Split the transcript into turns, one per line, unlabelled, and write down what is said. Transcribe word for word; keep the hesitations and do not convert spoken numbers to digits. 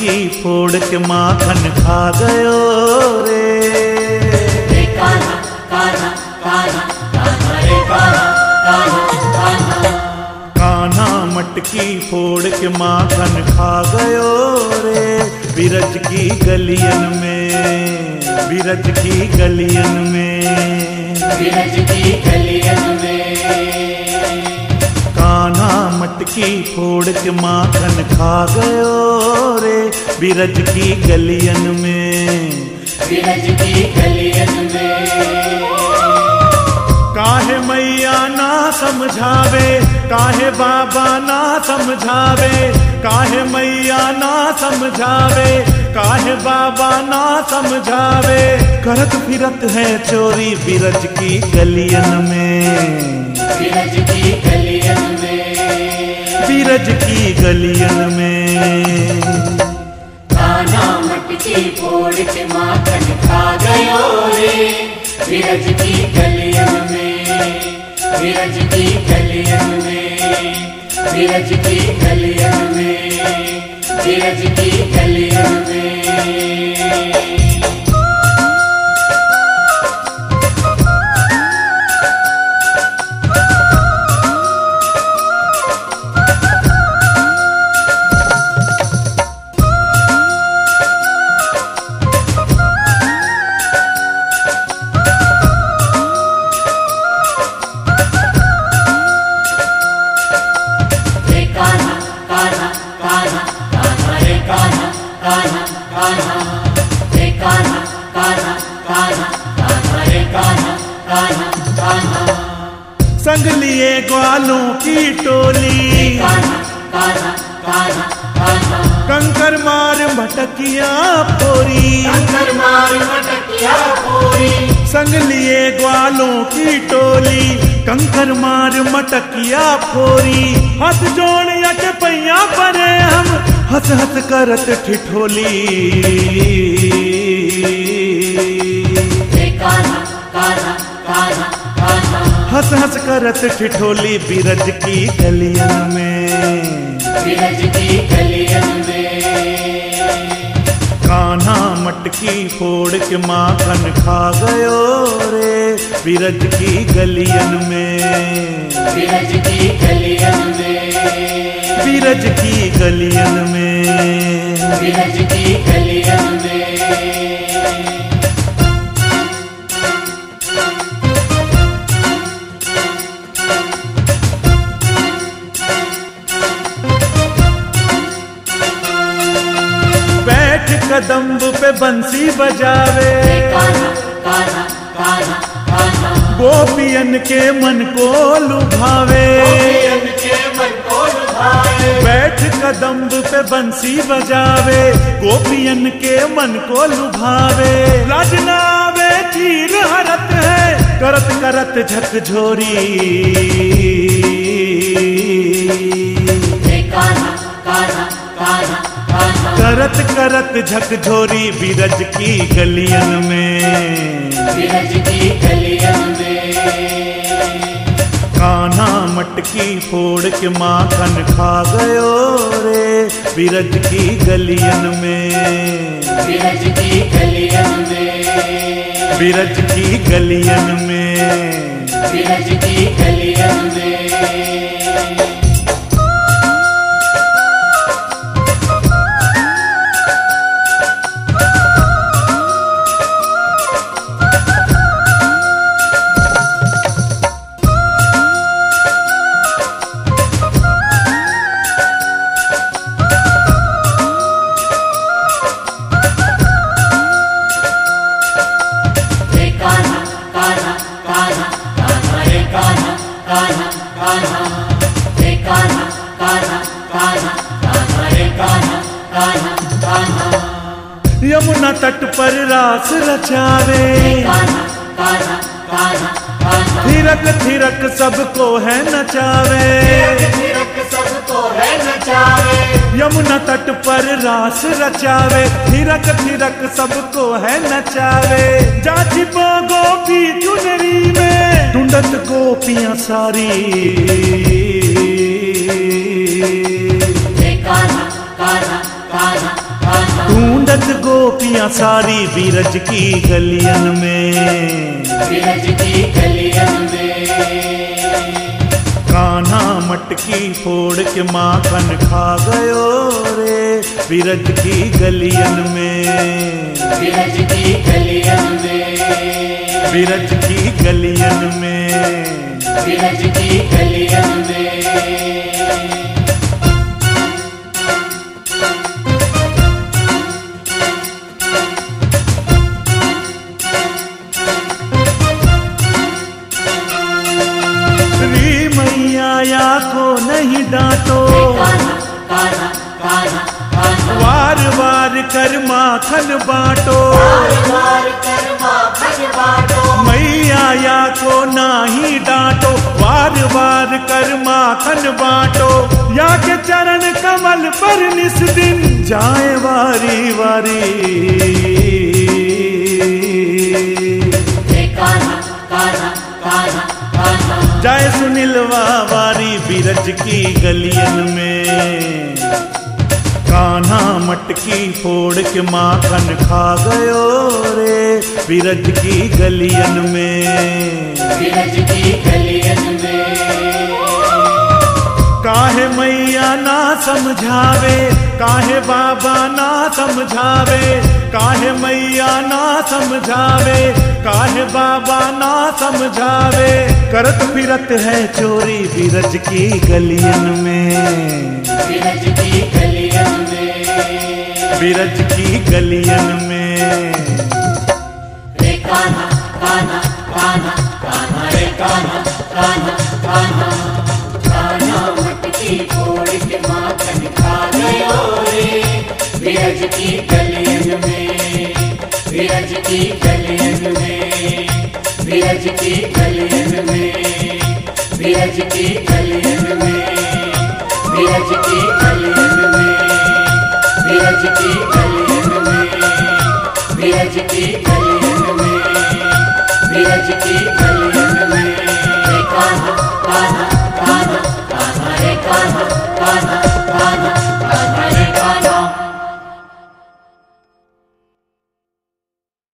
मटकी फोड़ के माखन खा गयो रे।
रे कान्हा कान्हा कान्हा कान्हा रे कान्हा कान्हा कान्हा।
कान्हा मटकी फोड़ के माखन खा गयो रे। बिरज की गलियन में, बिरज की गलियन में,
बिरज की गलियन में।
कान्हा मटकी फोड़ के माखन खा गयो रे। बिरज की गलियन में,
बिरज की गलियन में।
काहे मैया ना समझावे, काहे बाबा ना समझावे, काहे मैया ना समझावे, काहे बाबा ना समझावे। करत फिरत है चोरी बिरज की गलियन में,
बिरज की गलियन में,
बिरज की गलियन में।
कान्हा मटकी फोड़ के माखन खा गयो रे। बिरज की गलियन में, बिरज की गलियन में, बिरज की गलियन में, बिरज की गलियन में।
संग लिए ग्वालों की टोली, कंकर मार मटकिया फोरी, संग लिए ग्वालों की टोली, कंकर मार मटकिया फोरी। हाथ जोड़ के पैया परे हम हंस हंस करत ठिठोली। हंस हंस करत ठिठोली बिरज की गलियन में,
बिरज की गलियन में।
कान्हा मटकी फोड़ के माखन खा गयो रे। बिरज की गलियन में,
बिरज की गलियन में,
बिरज की गलियन में,
बिरज की गलियन में।
कदम्ब पे बंसी बजावे,
कान्हा कान्हा कान्हा।
गोपियन के मन को लुभावे,
गोपियन के मन को लुभावे।
बैठ कदम्ब पे बंसी बजावे, गोपियन के मन को लुभावे। राजनावे चीर हरत है, करत करत झकझोरी।
कान्हा कान्हा कान्हा कान्हा।
करत करत झकझोरी बिरज की गलियन में,
बिरज की गलियन में।
कान्हा मटकी फोड़ के माखन खा गयो रे। बिरज की गलियन में,
बिरज की गलियन में,
बिरज की गलियन में,
बिरज की गलियन में।
यमुना तट पर रास रचावे, थिरक थिरक सबको है नचावे। यमुना तट पर रास रचावे, थिरक थिरक सबको है नचावे। जाति पो गोपी चुनरी में, ढूंढत गोपियां सारी। ढूंढत गोपियां सारी बीरज की गलियन में,
बीरज की गलियन में।
कान्हा मटकी फोड़ के माखन खा गयो रे बीरज की गलियन में,
बीरज की गलियन में।
बीरज की गलियन में,
बीरज की गलियन में।
मैया को नहीं डांटो, वार वार कर माखन बांटो, मैया को नाही डांटो, वार वार कर माखन बांटो। या के चरण कमल पर निस दिन जाए वारी वारी, जाए सुनीलवा वारी बीरज की गलियन में। कान्हा मटकी फोड़ के माखन खा गयो रे बीरज की गलियन में,
बीरज की गलियन में।
काहे मैया ना समझावे, काहे बाबा ना समझावे, काहे मैया ना समझावे, काहे बाबा ना समझावे। करत फिरत है चोरी बीरज की गलियन में,
बीरज की गलियन में।
बीरज की गलियन में।
रे कान्हा कान्हा कान्हा कान्हा रे कान्हा कान्हा कान्हा, कान्हा मटकी फोड़ के माखन खा गयो रे बीरज की गलियन में, बीरज की गलियन में। बीरज की गलियन में, बीरज की गलियन में। बीरज की गलियन में, बीरज की गलियन में। बीरज की गलियन में, बीरज की गलियन में। रे कान्हा कान्हा कान्हा कान्हा रे कान्हा कान्हा कान्हा।